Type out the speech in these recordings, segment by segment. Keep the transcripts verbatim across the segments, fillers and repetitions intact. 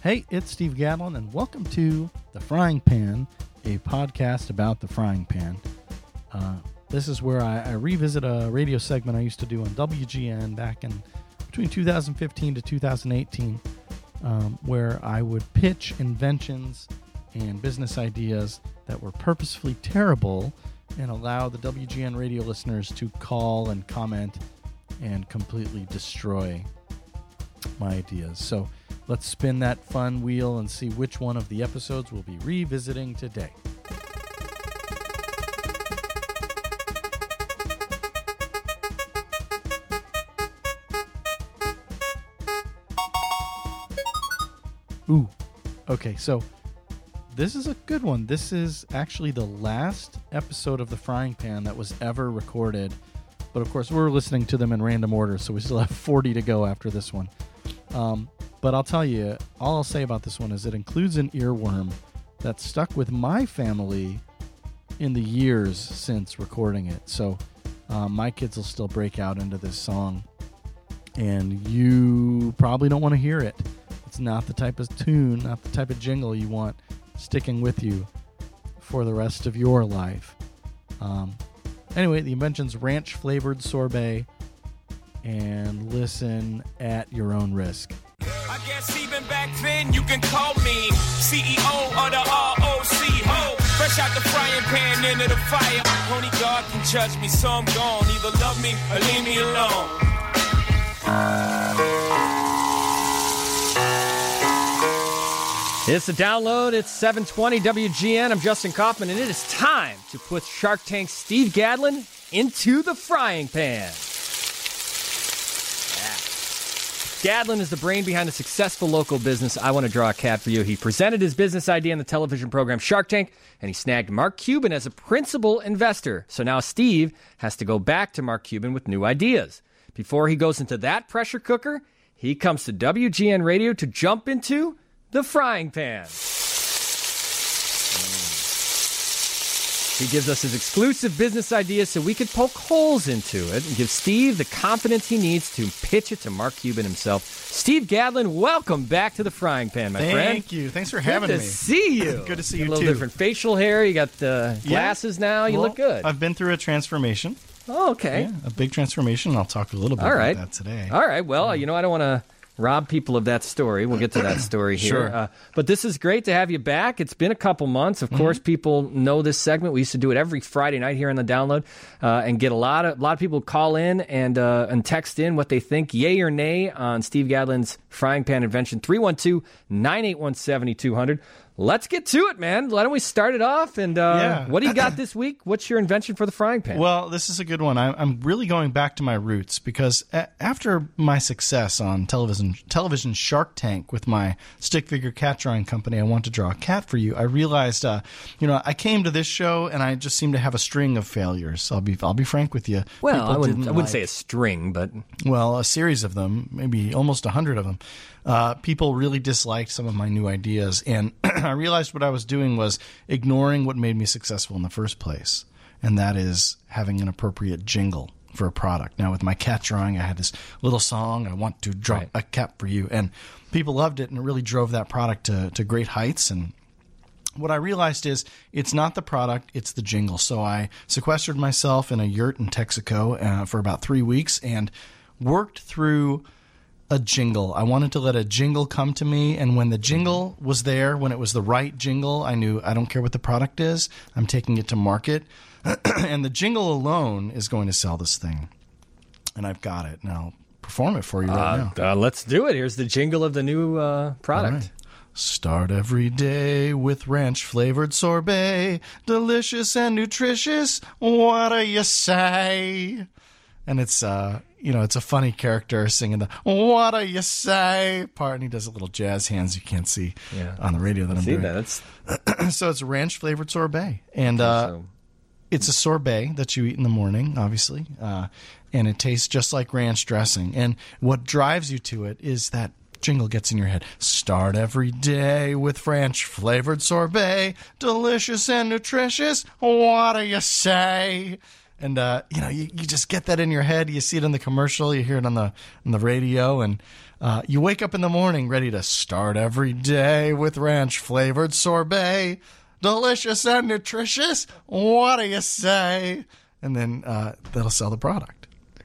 Hey, it's Steve Gadlin, and welcome to The Frying Pan, a podcast about the frying pan. Uh, this is where I, I revisit a radio segment I used to do on W G N back in between two thousand fifteen to two thousand eighteen, um, where I would pitch inventions and business ideas that were purposefully terrible and allow the W G N radio listeners to call and comment and completely destroy my ideas. So let's spin that fun wheel and see which one of the episodes we'll be revisiting today. Ooh, okay, so this is a good one. This is actually the last episode of The Frying Pan that was ever recorded. But of course, we're listening to them in random order, so we still have forty to go after this one. Um, but I'll tell you, all I'll say about this one is it includes an earworm that stuck with my family in the years since recording it. So um, my kids will still break out into this song, and you probably don't want to hear it. It's not the type of tune, not the type of jingle you want sticking with you for the rest of your life. Um, anyway, the invention's ranch-flavored sorbet, and listen at your own risk. I guess even back then you can call me C E O of the R O C Ho. Fresh out the frying pan into the fire. Only God can judge me, so I'm gone. Either love me or leave me alone. It's the download. It's seven twenty W G N. I'm Justin Kaufman, and it is time to put Shark Tank's Steve Gadlin into the frying pan. Gadlin is the brain behind the successful local business I Want to Draw a Cat for You. He presented his business idea on the television program Shark Tank, and he snagged Mark Cuban as a principal investor. So now Steve has to go back to Mark Cuban with new ideas. Before he goes into that pressure cooker, he comes to W G N Radio to jump into the frying pan. He gives us his exclusive business ideas so we can poke holes into it and give Steve the confidence he needs to pitch it to Mark Cuban himself. Steve Gadlin, welcome back to the frying pan, my Thank friend. Thank you. Thanks for having good me. Good to see you. Good to see you you, too. A little too. different facial hair. You got the glasses yeah. now. You well, look good. I've been through a transformation. Oh, okay. Yeah, a big transformation. I'll talk a little bit All right. about that today. All right. Well, um, you know, I don't want to rob people of that story. We'll get to that story here. Sure. Uh, but this is great to have you back. It's been a couple months. Of mm-hmm. course, people know this segment. We used to do it every Friday night here on the download uh, and get a lot of a lot of people call in and uh, and text in what they think, yay or nay, on Steve Gadlin's frying pan invention. three one two, nine eight one, seven two zero zero. Let's get to it, man. Why don't we start it off? And uh, yeah. what do you got this week? What's your invention for the frying pan? Well, this is a good one. I, I'm really going back to my roots because a- after my success on television, television Shark Tank with my stick figure cat drawing company, I Want to Draw a Cat for You, I realized, uh, you know, I came to this show and I just seemed to have a string of failures. I'll be, I'll be frank with you. Well, People I wouldn't, didn't I wouldn't like, say a string, but well, a series of them, maybe almost a hundred of them. Uh, people really disliked some of my new ideas, and I realized what I was doing was ignoring what made me successful in the first place, and that is having an appropriate jingle for a product. Now, with my cat drawing, I had this little song, I Want to Draw right. a Cat for You, and people loved it, and it really drove that product to, to great heights. And what I realized is it's not the product, it's the jingle. So I sequestered myself in a yurt in Texaco uh, for about three weeks and worked through a jingle. I wanted to let a jingle come to me, and when the jingle was there, when it was the right jingle, I knew I don't care what the product is, I'm taking it to market, and the jingle alone is going to sell this thing. And I've got it, and I'll perform it for you right uh, now. Uh, let's do it. Here's the jingle of the new uh, product. Right. Start every day with ranch-flavored sorbet, delicious and nutritious, what do you say? And it's, uh, you know, it's a funny character singing the "What do you say" part, and he does a little jazz hands you can't see yeah. on the radio that I'm see doing. That. It's... so it's ranch flavored sorbet, and uh, so. it's a sorbet that you eat in the morning, obviously, uh, and it tastes just like ranch dressing. And what drives you to it is that jingle gets in your head. Start every day with ranch flavored sorbet, delicious and nutritious. What do you say? And, uh, you know, you, you just get that in your head. You see it in the commercial. You hear it on the on the radio. And Uh, you wake up in the morning ready to start every day with ranch-flavored sorbet. Delicious and nutritious. What do you say? And then uh, that'll sell the product.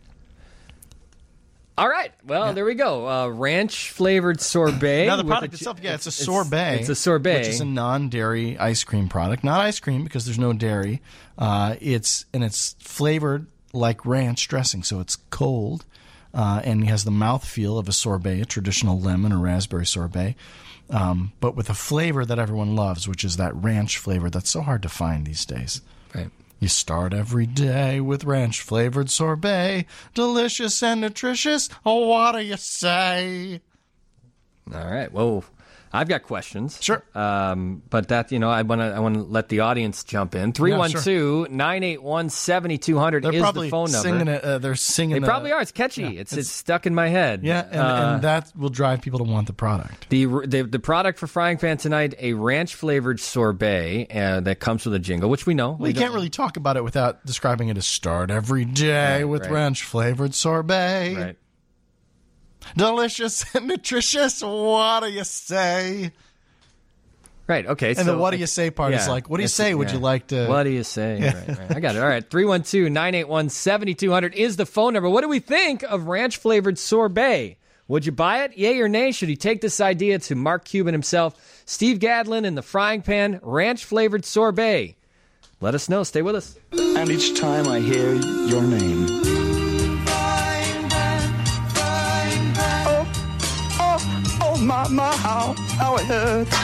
All right. Well, yeah. There we go. Uh, ranch-flavored sorbet. Now, the product ch- itself, yeah, it's, it's a sorbet. It's, it's a sorbet. Which is a non-dairy ice cream product. Not ice cream because there's no dairy. Uh, it's And it's flavored like ranch dressing, so it's cold. Uh, and he has the mouthfeel of a sorbet, a traditional lemon or raspberry sorbet, um, but with a flavor that everyone loves, which is that ranch flavor that's so hard to find these days. Right. You start every day with ranch-flavored sorbet, delicious and nutritious. Oh, what do you say? All right. Well, I've got questions. Sure. Um, but that, you know, I want to I want to let the audience jump in. three one two, nine eight one, seven two zero zero They're is the phone number. Singing it, uh, they're singing They the, probably are. It's catchy. Yeah, it's, it's it's stuck in my head. Yeah, and, uh, and that will drive people to want the product. The the, the product for Frying Pan tonight, a ranch-flavored sorbet uh, that comes with a jingle, which we know. We, we can't really talk about it without describing it as start every day right, with right. ranch-flavored sorbet. Right. Delicious and nutritious. What do you say? Right, okay. And so, the what do you say part yeah, is like, what do you say? Would yeah. you like to... What do you say? Yeah. Right, right. I got it. All right, three one two, nine eight one, seven two zero zero is the phone number. What do we think of ranch-flavored sorbet? Would you buy it? Yay or nay? Should he take this idea to Mark Cuban himself? Steve Gadlin in the Frying Pan, ranch-flavored sorbet. Let us know. Stay with us. And each time I hear your name... Oh, oh, oh, my, my, how, how it hurts.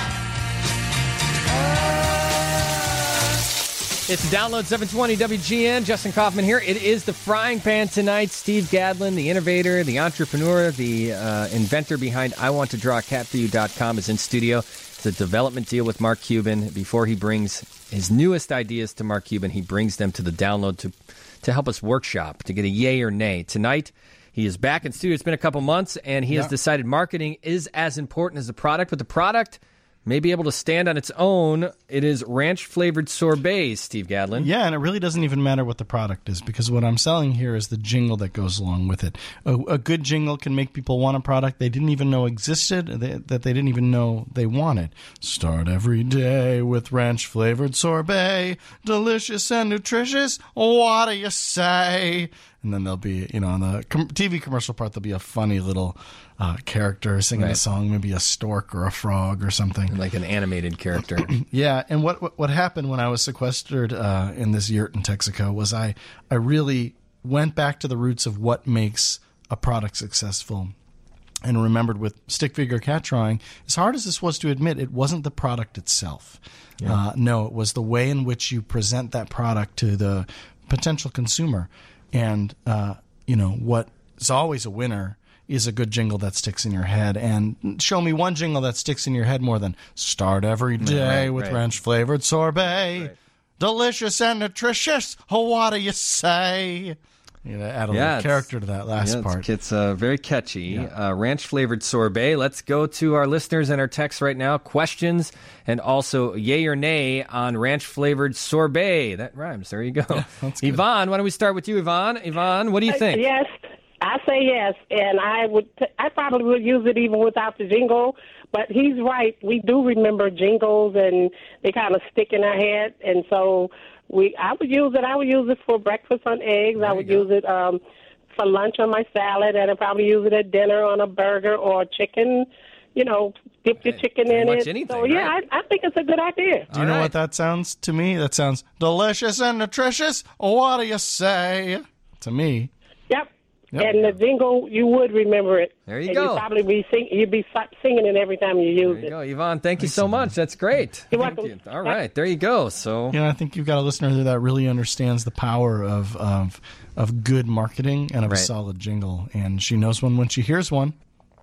It's Download seven twenty W G N. Justin Kaufman here. It is the Frying Pan tonight. Steve Gadlin, the innovator, the entrepreneur, the uh, inventor behind I Want to Draw a Cat For You dot com is in studio. It's a development deal with Mark Cuban. Before he brings his newest ideas to Mark Cuban, he brings them to the Download to, to help us workshop, to get a yay or nay. Tonight, he is back in studio. It's been a couple months, and he yeah. has decided marketing is as important as the product, but the product may be able to stand on its own. It is ranch-flavored sorbets, Steve Gadlin. Yeah, and it really doesn't even matter what the product is, because what I'm selling here is the jingle that goes along with it. A, a good jingle can make people want a product they didn't even know existed, they, that they didn't even know they wanted. Start every day with ranch-flavored sorbet, delicious and nutritious. What do you say? And then there'll be, you know, on the com- T V commercial part, there'll be a funny little uh, character singing right. a song, maybe a stork or a frog or something. Like an animated character. Yeah, and what, what what happened when I was sequestered uh, in this yurt in Texaco was I, I really went back to the roots of what makes a product successful, and remembered with stick figure cat drawing, as hard as this was to admit, it wasn't the product itself. Yeah. Uh, no, it was the way in which you present that product to the potential consumer. And, uh, you know, what is always a winner is a good jingle that sticks in your head. And show me one jingle that sticks in your head more than start every day right, with right. ranch-flavored sorbet. Right. Delicious and nutritious. Oh, what do you say? You know, add a yeah, little character to that last yeah, part. It's, it's uh, very catchy. Yeah. Uh, ranch-flavored sorbet. Let's go to our listeners and our texts right now. Questions and also yay or nay on ranch-flavored sorbet. That rhymes. There you go. Yeah, that's good. Yvonne, why don't we start with you, Yvonne? Yvonne, what do you think? Uh, yes, I say yes, and I would. T- I probably would use it even without the jingle. But he's right. We do remember jingles, and they kind of stick in our head, and so we. I would use it. I would use it for breakfast on eggs. There I would use it um, for lunch on my salad, and I'd probably use it at dinner on a burger or chicken. You know, dip your chicken Pretty in much it. anything, so yeah, right? I, I think it's a good idea. Do you All know right. what that sounds to me? That sounds delicious and nutritious. What do you say? To me. Yep. Yep. And the jingle, you would remember it. There you and go. You'd probably be sing- you'd be singing it every time you use There you it. go, Yvonne. Thank you so much. That's great. You're Thank welcome. you. All right, there you go. So You know, I think you've got a listener there that really understands the power of of, of good marketing and of Right. a solid jingle. And she knows one when she hears one.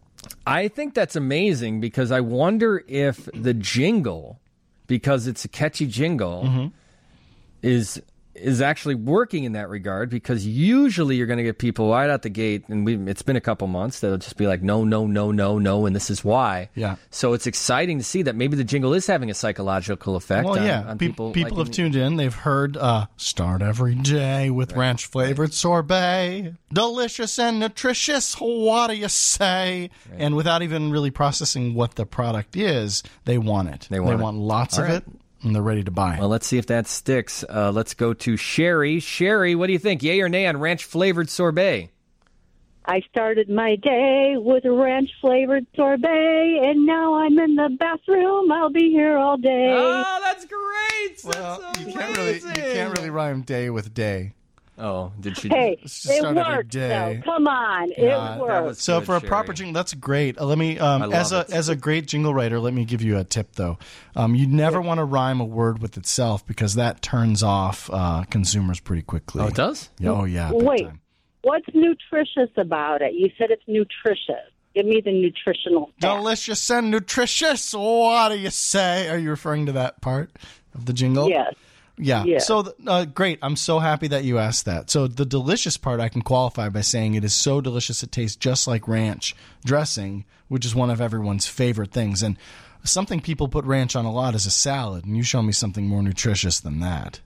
I think that's amazing because I wonder if the jingle, because it's a catchy jingle, Mm-hmm. is is actually working in that regard, because usually you're going to get people right out the gate, and we, it's been a couple months, they'll just be like, no, no, no, no, no, and this is why. Yeah. So it's exciting to see that maybe the jingle is having a psychological effect Well, on, yeah. on Pe- people. people like have tuned in. They've heard uh, start every day with Right. ranch-flavored sorbet. Delicious and nutritious, what do you say? Right. And without even really processing what the product is, they want it. They want it. lots All of right. it, and they're ready to buy it. Well, let's see if that sticks. Uh, let's go to Sherry. Sherry, what do you think? Yay or nay on ranch-flavored sorbet? I started my day with a ranch-flavored sorbet, and now I'm in the bathroom. I'll be here all day. Oh, that's great! well, That's you can't really you amazing. can't really rhyme day with day. Oh, did she? Hey, Let's just it start every worked, day. though. Come on, God, it that worked. was- So good, for a Sherry. proper jingle, that's great. Uh, let me, um, I love as a it. as a great jingle writer, let me give you a tip though. Um, you never want to rhyme a word with itself, because that turns off uh, consumers pretty quickly. Oh, it does? Yeah, oh yeah. big Wait, time. what's nutritious about it? You said it's nutritious. Give me the nutritional fact. Delicious and nutritious. What do you say? Are you referring to that part of the jingle? Yes. Yeah. Yeah. So th- uh, great. I'm so happy that you asked that. So the delicious part I can qualify by saying it is so delicious it tastes just like ranch dressing, which is one of everyone's favorite things. And something people put ranch on a lot is a salad, and you show me something more nutritious than that.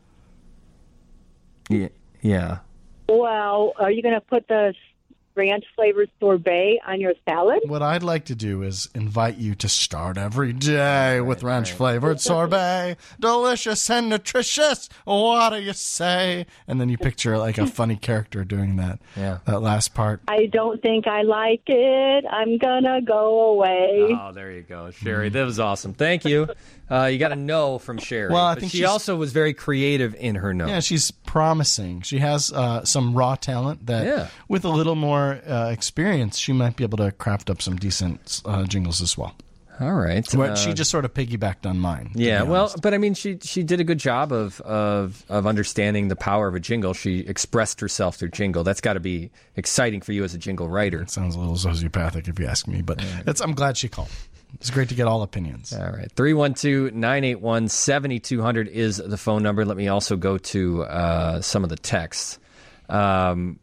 Yeah. yeah. Well, are you going to put the ranch-flavored sorbet on your salad? What I'd like to do is invite you to start every day with ranch flavored sorbet. Delicious and nutritious. What do you say? And then you picture like a funny character doing that. Yeah. That last part. I don't think I like it. I'm going to go away. Oh, there you go, Sherry. That was awesome. Thank you. Uh, you got a no from Sherry. Well, I But think she she's- also was very creative in her no. Yeah, she's promising. She has uh, some raw talent that, Yeah. with a little more uh, experience, she might be able to craft up some decent uh, jingles as well. All right. Where Uh, she just sort of piggybacked on mine. to Yeah, be well, honest. but I mean, she she did a good job of of of understanding the power of a jingle. She expressed herself through jingle. That's got to be exciting for you as a jingle writer. It sounds a little sociopathic if you ask me, but it's, I'm glad she called. It's great to get all opinions. All right. three one two, nine eight one, seven two zero zero is the phone number. Let me also go to uh, some of the texts. Um,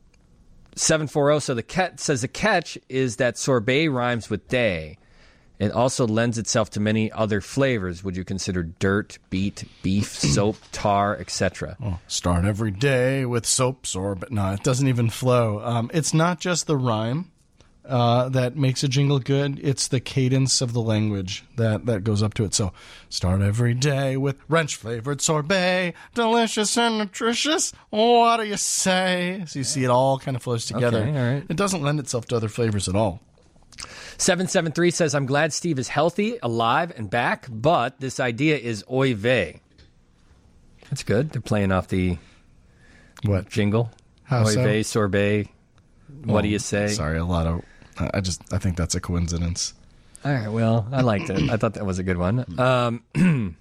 seven four zero, so the cat says the catch is that sorbet rhymes with day. It also lends itself to many other flavors. Would you consider dirt, beet, beef, soap, tar, et cetera? Oh, start every day with soaps or, but no, it doesn't even flow. Um, it's not just the rhyme uh, that makes a jingle good. It's the cadence of the language that, that goes up to it. So start every day with ranch flavored sorbet, delicious and nutritious. What do you say? So you see it all kind of flows together. Okay, all right. It doesn't lend itself to other flavors at all. seven seven three says, I'm glad Steve is healthy, alive, and back, but this idea is oy vey. That's good. They're playing off the What? jingle. How oy so? vey, sorbet. What do you say? Sorry, a lot of. I just. I think that's a coincidence. All right, well, I liked it. I thought that was a good one. Um,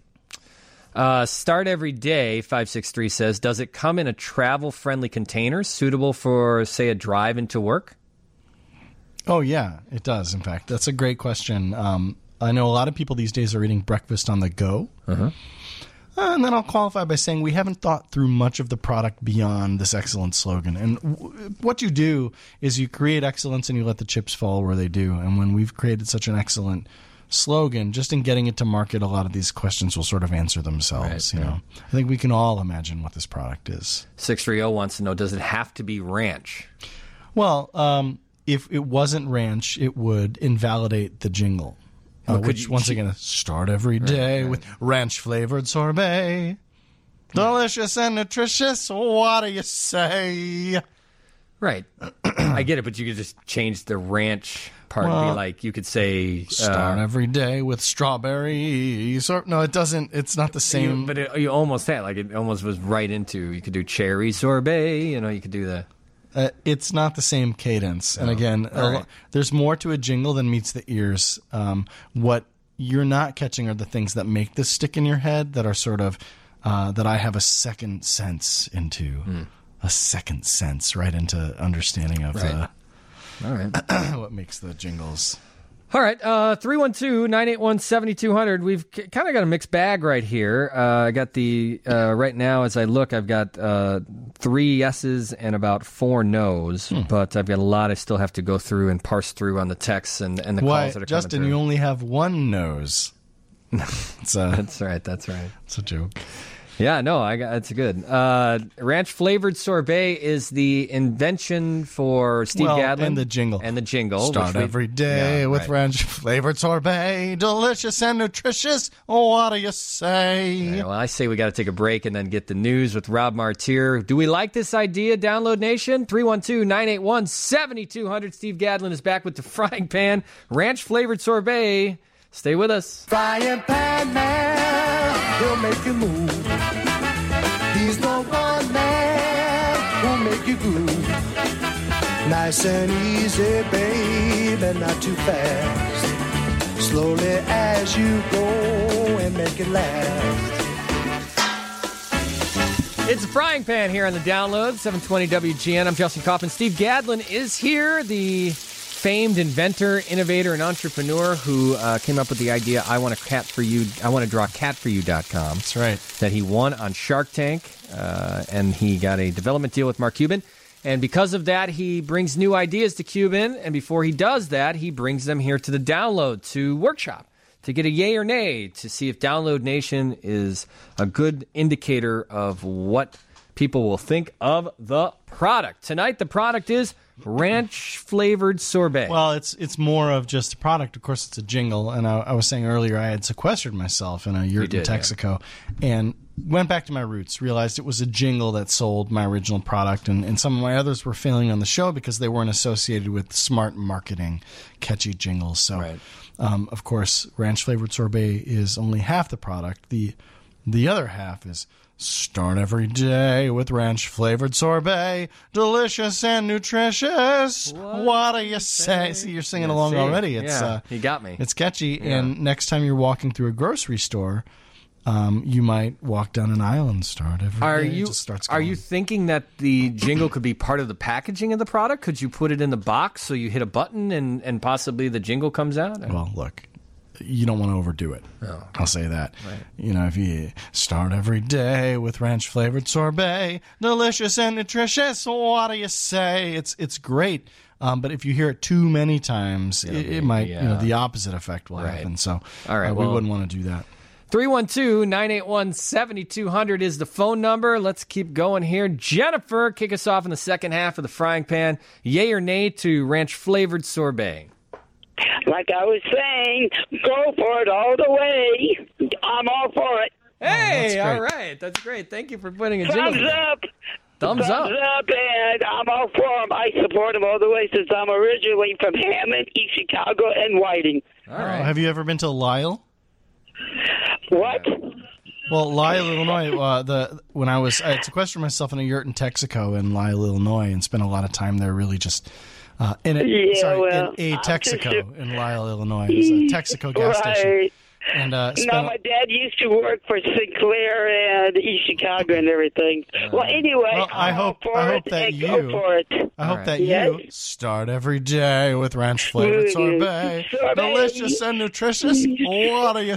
uh, start every day, five six three says, does it come in a travel-friendly container suitable for, say, a drive into work? Oh, yeah, it does, in fact. That's a great question. Um, I know a lot of people these days are eating breakfast on the go. Uh-huh. Uh, and then I'll qualify by saying we haven't thought through much of the product beyond this excellent slogan. And w- what you do is you create excellence and you let the chips fall where they do. And when we've created such an excellent slogan, just in getting it to market, a lot of these questions will sort of answer themselves. Right, you yeah. know, I think we can all imagine what this product is. six three zero wants to know, does it have to be ranch? Well, um, if it wasn't ranch, it would invalidate the jingle. Uh, Well, could which, you- once again, start every day with ranch-flavored sorbet. Delicious and nutritious, what do you say? Right. I get it, but you could just change the ranch part and be Well, like, you could say... Start uh, every day with strawberry. Sor- no, it doesn't. It's not the same. you, but it, you almost had, like, it almost was right into, you could do cherry sorbet, you know, you could do the... Uh, it's not the same cadence. And again, a all lo- right. there's more to a jingle than meets the ears. Um, what you're not catching are the things that make this stick in your head that are sort of, uh, that I have a second sense into. Hmm. A second sense right into understanding of Right. All right. the, what makes the jingles. All right, uh, three one two, nine eight one, seven two zero zero. We've c- kind of got a mixed bag right here. Uh, I got the, uh, right now as I look, I've got uh, three yeses and about four nos, hmm. but I've got a lot I still have to go through and parse through on the texts and, and the Why, calls that are Justin, coming through. you only have one nose. It's a, that's right, that's right. It's a joke. Yeah, no, I got it's good. Uh, ranch flavored sorbet is the invention for Steve well, Gadlin and the jingle and the jingle. Start we, every day yeah, with right. ranch flavored sorbet, delicious and nutritious. What do you say? Yeah, well, I say we got to take a break and then get the news with Rob Martier. Do we like this idea, Download Nation? three one two, nine eight one, seven two zero zero. Steve Gadlin is back with the Frying Pan ranch flavored sorbet. Stay with us. Frying pan man, he'll make you move. He's the one man who'll make you groove. Nice and easy, babe, and not too fast. Slowly as you go and make it last. It's the Frying Pan here on the Download, seven twenty W G N. I'm Justin Kaufman. Steve Gadlin is here, the famed inventor, innovator, and entrepreneur who uh, came up with the idea, I want a cat for you, I want to draw cat for you dot com. That's right. That he won on Shark Tank, uh, and he got a development deal with Mark Cuban. And because of that, he brings new ideas to Cuban, and before he does that, he brings them here to the Download to workshop, to get a yay or nay, to see if Download Nation is a good indicator of what people will think of the product. Tonight, the product is ranch-flavored sorbet. Well, it's it's more of just a product. Of course, it's a jingle. And I, I was saying earlier, I had sequestered myself in a yurt did, in Texaco yeah. and went back to my roots, realized it was a jingle that sold my original product. And, and some of my others were failing on the show because they weren't associated with smart marketing, catchy jingles. So, right. um, of course, ranch-flavored sorbet is only half the product. The The other half is start every day with ranch-flavored sorbet, delicious and nutritious. What, what do you say? say? See, you're singing yeah, along see, already. It's yeah, uh, he got me. It's catchy. Yeah. And next time you're walking through a grocery store, um, you might walk down an aisle and start every are day. You, it just starts are going. you thinking that the jingle could be part of the packaging of the product? Could you put it in the box so you hit a button and, and possibly the jingle comes out? Well, look. You don't want to overdo it. Oh, okay. I'll say that. Right. You know, if you start every day with ranch-flavored sorbet, delicious and nutritious, what do you say? It's it's great. Um, but if you hear it too many times, it, it might, yeah. you know, the opposite effect will right. happen. So All right, uh, well, we wouldn't want to do that. three one two, nine eight one, seven two zero zero is the phone number. Let's keep going here. Jennifer, kick us off in the second half of the Frying Pan. Yay or nay to ranch-flavored sorbet? Like I was saying, go for it all the way. I'm all for it. Hey, oh, all right. That's great. Thank you for putting a jingle. Thumbs up. Thumbs, Thumbs up. up, and I'm all for him. I support him all the way since I'm originally from Hammond, East Chicago, and Whiting. All right. Oh, have you ever been to Lyle? What? Well, Lyle, Illinois. Uh, the when I was I sequestered myself in a yurt in Texaco in Lyle, Illinois, and spent a lot of time there. Really, just uh, in a Yeah, sorry, well, in a I'm Texaco just- in Lyle, Illinois. It was a Texaco gas right. station. And uh, No, spent, my dad used to work for Sinclair and East Chicago and everything. Well, anyway, Well, I I'm hope- all for I hope it that and you- go for it. I hope right. that Yes. you start every day with ranch flavored sorbet, Sorbet. delicious and nutritious. What do you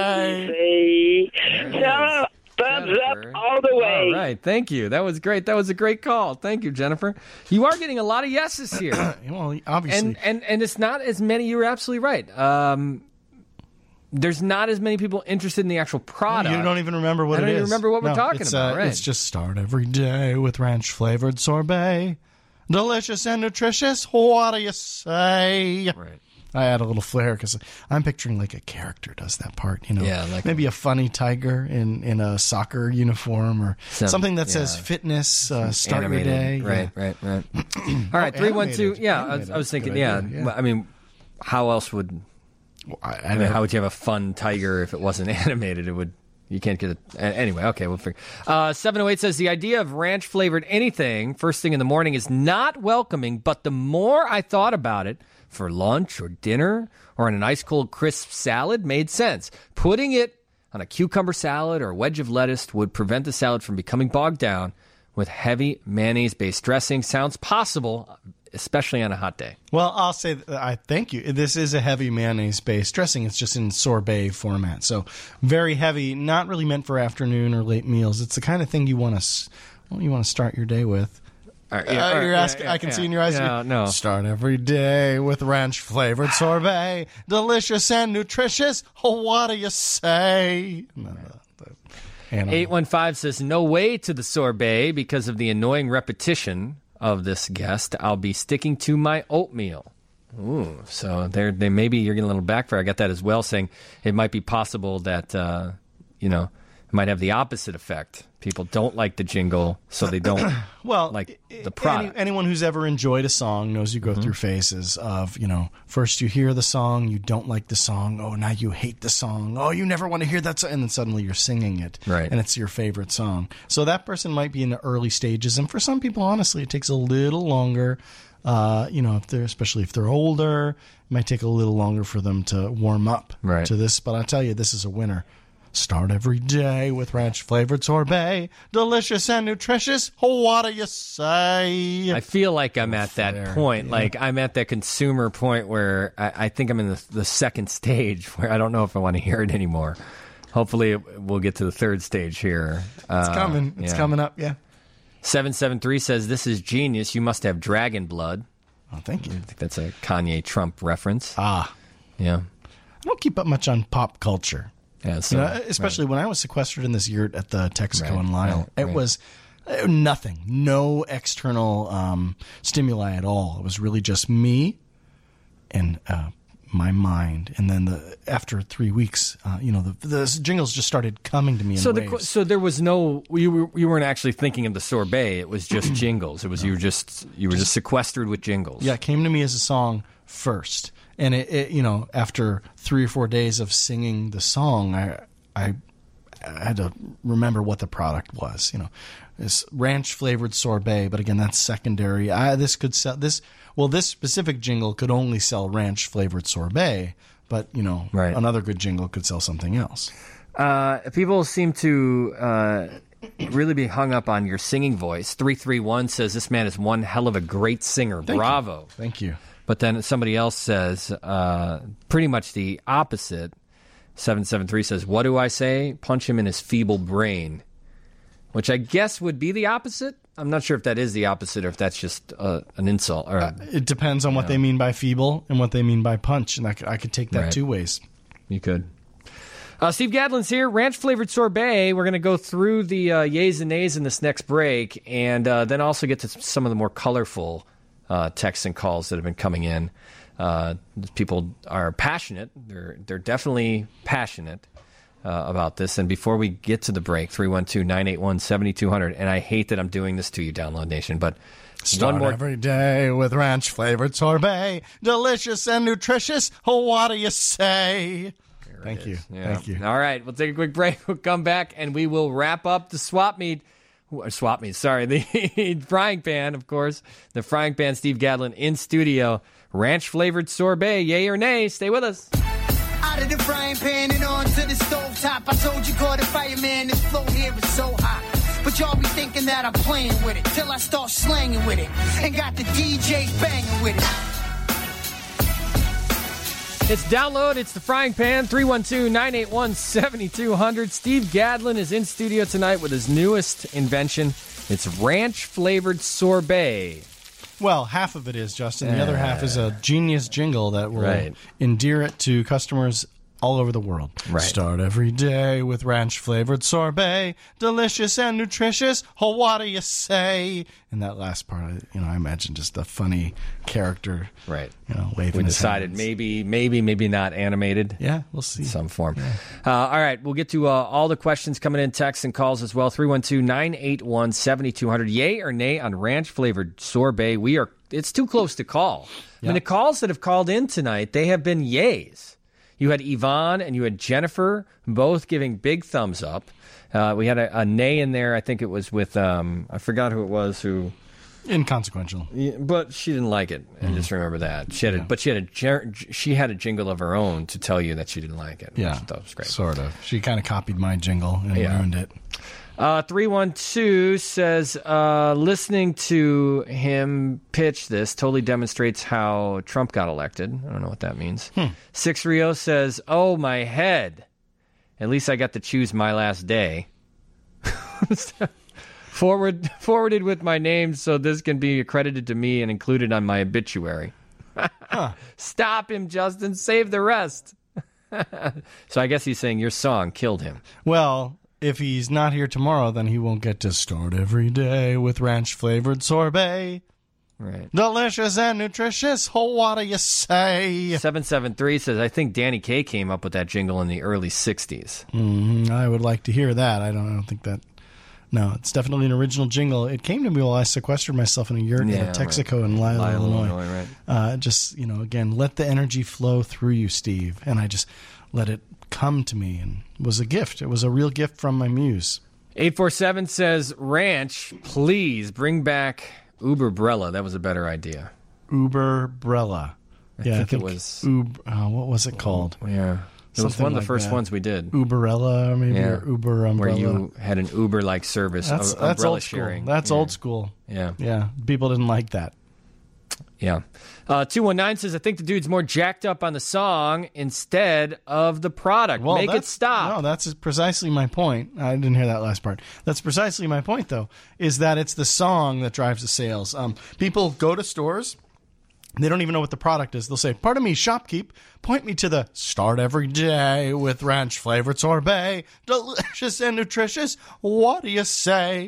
say? Say. So, thumbs Jennifer. up all the way. All right. Thank you. That was great. That was a great call. Thank you, Jennifer. You are getting a lot of yeses here. Well, obviously, and, and, and it's not as many. You're absolutely right. Um, there's not as many people interested in the actual product. you don't even remember what I don't it even is. remember what we're No, talking it's, about, Uh, right. It's just start every day with ranch flavored sorbet, delicious and nutritious. What do you say? Right. I add a little flair because I'm picturing like a character does that part, you know. Yeah, like maybe a funny tiger in, in a soccer uniform or Some- something that says yeah. fitness, uh, start Animated. your day. Right, Yeah. right, right. All right, Oh, three one two. animated. Yeah, I was, Animated. I was thinking. Good Yeah, idea, yeah. I mean, how else would Well, I, I I mean, don't- how would you have a fun tiger if it wasn't animated? It would. You can't get it. Anyway, okay, we'll figure. Uh, seven oh eight says, the idea of ranch-flavored anything first thing in the morning is not welcoming, but the more I thought about it for lunch or dinner or on an ice-cold crisp salad made sense. Putting it on a cucumber salad or a wedge of lettuce would prevent the salad from becoming bogged down with heavy mayonnaise-based dressing. Sounds possible. especially on a hot day. Well, I'll say that I thank you. This is a heavy mayonnaise-based dressing. It's just in sorbet format, so very heavy. Not really meant for afternoon or late meals. It's the kind of thing you want to well, you want to start your day with. All right, yeah, uh, all right, you're yeah, asking. yeah, I can yeah. see in your eyes. No, no. Start every day with ranch-flavored sorbet, delicious and nutritious. Oh, what do you say? No, no, the animal. eight one five says, no way to the sorbet because of the annoying repetition of this guest. I'll be sticking to my oatmeal. Ooh, so there, they maybe you're getting a little backfire. I got that as well, saying it might be possible that, uh, you know, it might have the opposite effect. People don't like the jingle, so they don't well, like the product. Any, anyone who's ever enjoyed a song knows you go Mm-hmm. through phases of, you know, first you hear the song, you don't like the song, oh, now you hate the song, oh, you never want to hear that song, and then suddenly you're singing it, Right. and it's your favorite song. So that person might be in the early stages, and for some people, honestly, it takes a little longer. Uh, you know, if they're especially if they're older, it might take a little longer for them to warm up Right. to this. But I tell you, this is a winner. Start every day with ranch-flavored sorbet. Delicious and nutritious. Oh, what do you say? I feel like I'm at that Fair, point. yeah. Like I'm at that consumer point where I, I think I'm in the, the second stage where I don't know if I want to hear it anymore. Hopefully it, we'll get to the third stage here. It's Uh, coming. It's yeah. coming up, yeah. seven seven three says, this is genius. You must have dragon blood. Oh, thank you. I think that's a Kanye Trump reference. Ah, Yeah. I don't keep up much on pop culture. Yeah. So, You know, especially when I was sequestered in this yurt at the Texaco Right, and Lyle. right, it right. was uh, nothing. No external um, stimuli at all. It was really just me and uh, my mind. And then the, after three weeks, uh, you know, the, the jingles just started coming to me in So, the, waves. so there was no you were, you weren't actually thinking of the sorbet. It was just jingles. It was you were just you were just sequestered with jingles. Yeah, it came to me as a song first, and it, it you know, after three or four days of singing the song, I, I, I had to remember what the product was. You know, this ranch flavored sorbet, but again, that's secondary. I, this could sell this. Well, this specific jingle could only sell ranch flavored sorbet, but you know, Right. another good jingle could sell something else. Uh, people seem to uh, really be hung up on your singing voice. three three one says this man is one hell of a great singer. Thank Bravo. you. Thank you. But then somebody else says uh, pretty much the opposite. seven seven three says, what do I say? Punch him in his feeble brain. Which I guess would be the opposite. I'm not sure if that is the opposite or if that's just uh, an insult. Or Uh, it depends on what they mean by feeble and what they mean by punch, and I could, I could take that Right. two ways. You could. Uh, Steve Gadlin's here, ranch-flavored sorbet. We're going to go through the uh, yays and nays in this next break, and uh, then also get to some of the more colorful uh, texts and calls that have been coming in. Uh, people are passionate. They're they're definitely passionate uh, about this. And before we get to the break, three one two, nine eight one, seven two zero zero, and I hate that I'm doing this to you, Download Nation, but Start one more. every day with ranch flavored sorbet, delicious and nutritious. Oh, what do you say? Thank you. Yeah. Thank you. All right, we'll take a quick break. We'll come back and we will wrap up the swap meet. Or swap meet, sorry, the frying pan, of course. The frying pan, Steve Gadlin in studio. Ranch flavored sorbet, yay or nay? Stay with us. Out of the frying pan and on to the stove top. I told you, call the fireman, this flow here is so hot. But y'all be thinking that I'm playing with it till I start slanging with it. And got the D Js banging with it. It's Download, it's the frying pan, three one two, nine eight one, seven two zero zero. Steve Gadlin is in studio tonight with his newest invention. It's ranch flavored sorbet. Well, half of it is, Justin. The other half is a genius jingle that will Right. endear it to customers all over the world. Right. Start every day with ranch-flavored sorbet, delicious and nutritious. Oh, what do you say? And that last part, I- you know, I imagine just a funny character, Right. you know, waving We his decided hands. maybe, maybe, maybe not animated. Yeah, we'll see. Some form. Uh, all right, we'll get to uh, all the questions coming in, texts and calls as well. three one two, nine eight one, seven two zero zero. Yay or nay on ranch flavored sorbet? We are. It's too close to call. I mean, the calls that have called in tonight, they have been yays. You had Yvonne and you had Jennifer, both giving big thumbs up. Uh, we had a, a nay in there. I think it was with um, I forgot who it was who. Inconsequential. Yeah, but she didn't like it. I just remember that she had, a, but she had a jer- she had a jingle of her own to tell you that she didn't like it. Yeah, which I thought was great. sort of. She kind of copied my jingle and Yeah. ruined it. Uh, three one two says, uh, listening to him pitch this totally demonstrates how Trump got elected. I don't know what that means. Hmm. six Rio says, oh, my head. At least I got to choose my last day. Forward, forwarded with my name so this can be accredited to me and included on my obituary. huh. Stop him, Justin. Save the rest. So I guess he's saying your song killed him. Well, if he's not here tomorrow, then he won't get to start every day with ranch-flavored sorbet. Right. Delicious and nutritious. Oh, what do you say? seven seven three says, I think Danny Kaye came up with that jingle in the early sixties. Mm-hmm. I would like to hear that. I don't, I don't think that... No, it's definitely an original jingle. It came to me while I sequestered myself in a yurt yeah, in Texaco right. in Lyle, Lyle Illinois. Illinois right. uh, just, you know, again, let the energy flow through you, Steve. And I just let it come to me, and it was a gift. It was a real gift from my muse. eight four seven says, Ranch, please bring back Uberbrella. That was a better idea. Uberbrella. I yeah, think I think it was... Ub- oh, what was it called? Yeah. It was Something one of the like first that. ones we did. Uberella, maybe, yeah. or Uber Umbrella. Where you had an Uber-like service, that's, of that's umbrella old school. sharing. That's yeah. old school. Yeah. Yeah, people didn't like that. Yeah. Uh, two one nine says, I think the dude's more jacked up on the song instead of the product. Well, Make it that's- stop. No, that's precisely my point. I didn't hear that last part. That's precisely my point, though, is that it's the song that drives the sales. Um, people go to stores. They don't even know what the product is. They'll say, pardon me, shopkeep, point me to the start every day with ranch-flavored sorbet, delicious and nutritious. What do you say?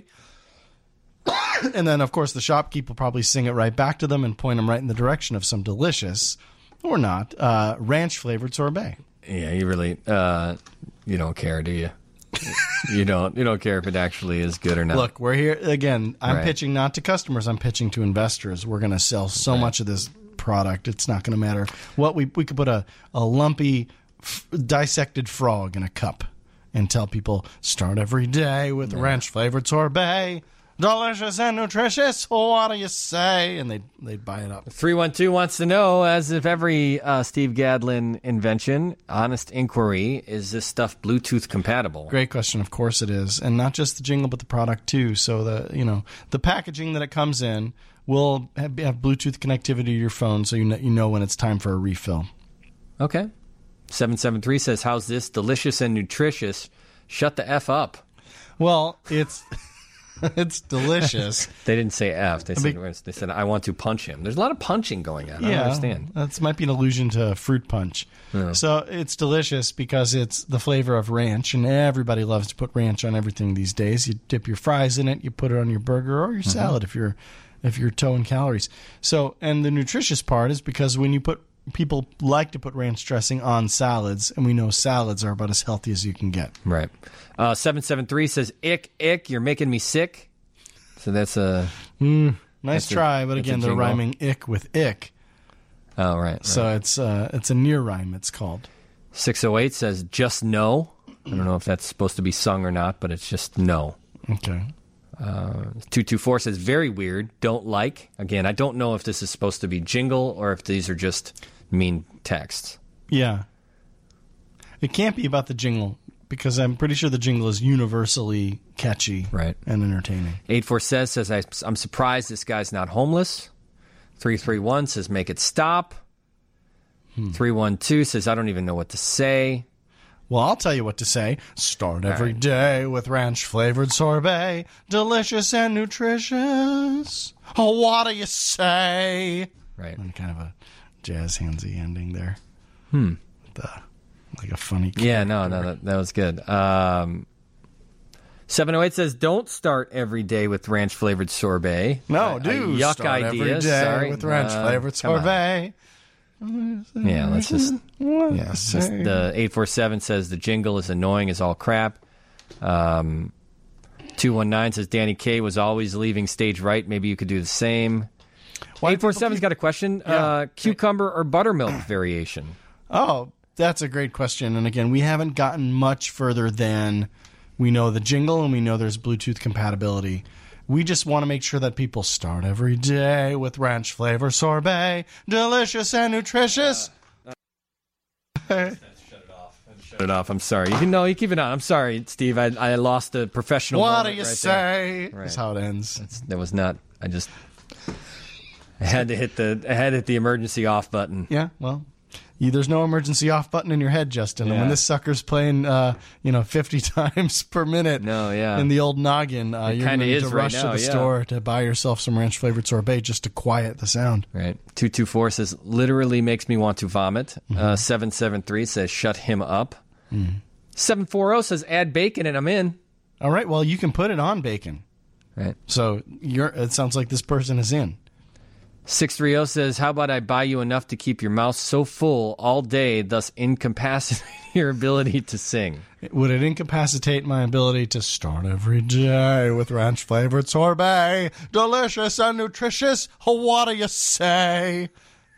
And then, of course, the shopkeep will probably sing it right back to them and point them right in the direction of some delicious, or not, uh, ranch-flavored sorbet. Yeah, you really, uh, you don't care, do you? you don't. You don't care if it actually is good or not. Look, we're here again. I'm Right. pitching not to customers. I'm pitching to investors. We're going to sell so Right. much of this product. It's not going to matter what we we could put a a lumpy f- dissected frog in a cup and tell people start every day with Yeah. ranch flavored sorbet, delicious and nutritious. What do you say? And they they'd buy it up. three one two wants to know, as if every uh, Steve Gadlin invention, honest inquiry, is this stuff Bluetooth compatible? Great question. Of course it is, and not just the jingle, but the product too. So the you know the packaging that it comes in will have, have Bluetooth connectivity to your phone, so you know, you know when it's time for a refill. Okay. seven seven three says, how's this delicious and nutritious? Shut the F up. Well, it's it's delicious. They didn't say F. They said, mean- they said, I want to punch him. There's a lot of punching going on. I Yeah, don't understand. that might be an allusion to fruit punch. Yeah. So it's delicious because it's the flavor of ranch, and everybody loves to put ranch on everything these days. You dip your fries in it, you put it on your burger or your Mm-hmm. salad if you're if you're towing calories. So, and the nutritious part is because when you put people like to put ranch dressing on salads, and we know salads are about as healthy as you can get. Right. Uh, seven seven three says, ick, ick, you're making me sick. So that's a... Nice That's a- try, but that's a again, they're jingle. rhyming ick with ick. Oh, right. right. So it's uh, it's a near rhyme, it's called. six oh eight says, just no. I don't know if that's supposed to be sung or not, but it's just no. Okay. Uh, two two four says, very weird, don't like. Again, I don't know if this is supposed to be jingle or if these are just mean texts. Yeah. It can't be about the jingle, because I'm pretty sure the jingle is universally catchy Right. and entertaining. eight four says, says I, I'm surprised this guy's not homeless. three three one says, make it stop. Hmm. three one two says, I don't even know what to say. Well, I'll tell you what to say. Start every right. day with ranch-flavored sorbet, delicious and nutritious. Oh, what do you say? Right. And kind of a jazz handsy ending there. Hmm. The, like a funny Yeah, no, character. no, that, that was good. Um, seven oh eight says, don't start every day with ranch-flavored sorbet. No, A- do a yuck start idea. every day Sorry. with ranch-flavored Uh, come on. sorbet. Yeah, let's just... What Yeah, it's just the eight four seven says the jingle is annoying as all crap. Um, two one nine says Danny Kaye was always leaving stage right. Maybe you could do the same. Why do eight four people seven's keep- got a question. Yeah. Uh, cucumber or buttermilk variation? Oh, that's a great question. And again, we haven't gotten much further than we know the jingle and we know there's Bluetooth compatibility. We just want to make sure that people start every day with ranch flavor sorbet, delicious and nutritious. Shut it off. Shut it off. I'm sorry. You can no, you keep it on. I'm sorry, Steve. I I lost the professional. What do moment you right say? there. That's Right. how it ends. That's, that was not. I just. I had to hit the. I had to hit the emergency off button. Yeah, well, you, there's no emergency off button in your head, Justin. And when Yeah. this sucker's playing, uh, you know, fifty times per minute No, yeah. in the old noggin, uh, you're kinda going to is rush right to now, the yeah. store to buy yourself some ranch-flavored sorbet just to quiet the sound. Right. two two four says, literally makes me want to vomit. Mm-hmm. Uh, seven seven three says, shut him up. seven four zero says, add bacon and I'm in. All right, well, you can put it on bacon. Right. So you're. It sounds like this person is in. six three zero says, how about I buy you enough to keep your mouth so full all day, thus incapacitating your ability to sing? Would it incapacitate my ability to start every day with ranch-flavored sorbet? Delicious and nutritious. What do you say?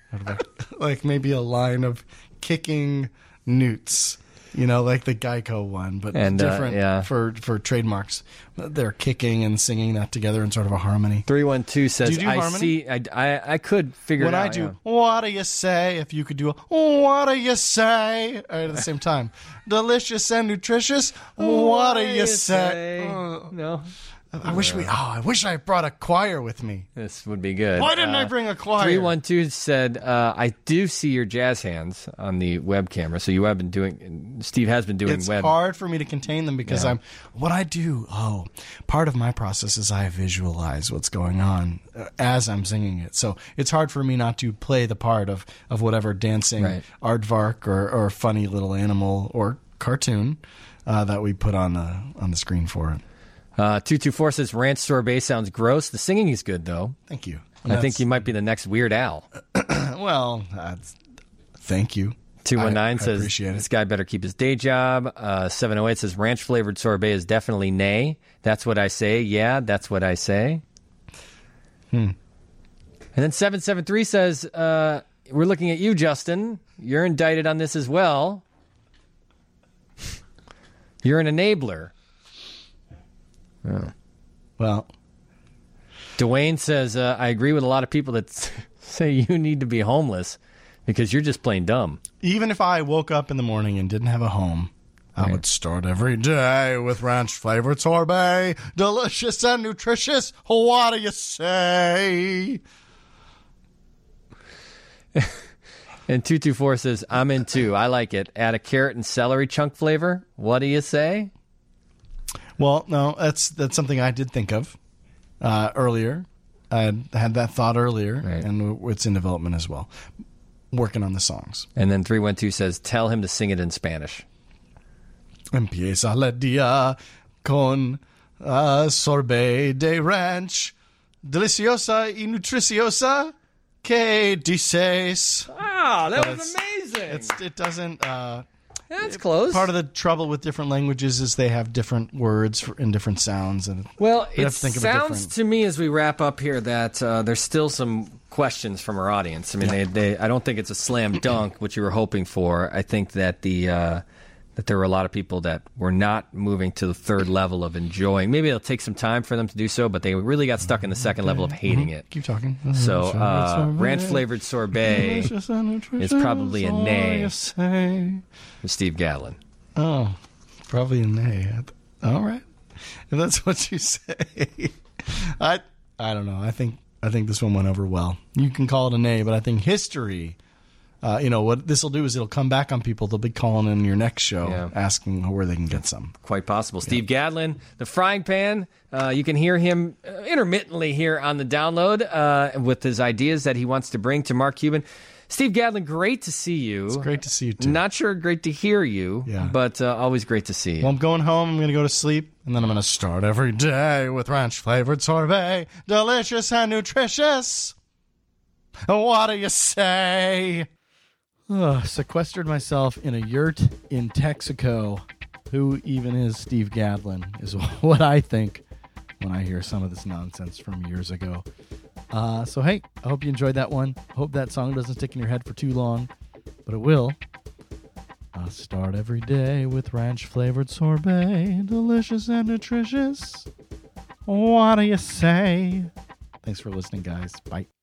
Like maybe a line of kicking newts. You know, like the Geico one, but And, uh, different yeah. for, for trademarks. They're kicking and singing that together in sort of a harmony. three one two says, Do you do I harmony? see, I, I, I could figure When it out. I do, yeah. what do you say? If you could do a, what do you say? All right, at the same time. Delicious and nutritious. What do you say? Oh, No, I wish we. Oh, I wish I brought a choir with me. this would be good. Why didn't I bring a choir? three one two said, uh, I do see your jazz hands on the web camera. So you have been doing, Steve has been doing It's web. hard for me to contain them because Yeah. I'm. What I do. Oh, part of my process is I visualize what's going on uh, as I'm singing it. So it's hard for me not to play the part of of whatever dancing Right. aardvark or or funny little animal or cartoon uh, that we put on the on the screen for it. Uh, two two four says, ranch sorbet sounds gross. The singing is good, though. Thank you. I think you might be the next Weird Al. Well, that's, thank you. two one nine I- I says, appreciate it. this guy better keep his day job. Uh, seven oh eight says, ranch-flavored sorbet is definitely nay. That's what I say. Yeah, that's what I say. Hmm. And then seven seven three says, uh, we're looking at you, Justin. You're indicted on this as well. You're an enabler. Oh. Well, Dwayne says, uh, I agree with a lot of people that say you need to be homeless because you're just plain dumb. even if I woke up in the morning and didn't have a home, I would start every day with ranch-flavored sorbet. Delicious and nutritious. What do you say? And two two four says, I'm in too. I like it. Add a carrot and celery chunk flavor. What do you say? Well, no, that's that's something I did think of uh, earlier. I had, had that thought earlier, Right. and it's in development as well. Working on the songs. And then three one two says, tell him to sing it in Spanish. Empieza el día con uh, sorbet de ranch. Deliciosa y nutriciosa. ¿Qué dices? Wow, that was amazing. It's, it doesn't... Uh, That's close. Part of the trouble with different languages is they have different words for, and different sounds. And Well, we it have to think of a sounds different- to me as we wrap up here that uh, there's still some questions from our audience. I mean, they, they, I don't think it's a slam dunk, which you were hoping for. I think that the uh, that there were a lot of people that were not moving to the third level of enjoying. Maybe it'll take some time for them to do so, but they really got stuck in the second level of hating it. Keep talking. So, uh, ranch-flavored sorbet is probably a nay. with Steve Gatlin. Oh, probably a nay. All right, if that's what you say. I I don't know. I think I think this one went over well. You can call it a nay, but I think history. Uh, you know what this will do is it'll come back on people. They'll be calling in your next show Yeah. asking where they can get some. Quite possible. Steve Gatlin, the frying pan. Uh, you can hear him uh, intermittently here on the download uh, with his ideas that he wants to bring to Mark Cuban. Steve Gatlin, great to see you. It's great to see you too. Not sure great to hear you, Yeah. but uh, always great to see you. Well, I'm going home. I'm going to go to sleep, and then I'm going to start every day with ranch-flavored sorbet. Delicious and nutritious. What do you say? Uh, sequestered myself in a yurt in Texaco. Who even is Steve Gatlin is what I think when I hear some of this nonsense from years ago. Uh, so, hey, I hope you enjoyed that one. Hope that song doesn't stick in your head for too long, but it will. I start every day with ranch-flavored sorbet. Delicious and nutritious. What do you say? Thanks for listening, guys. Bye.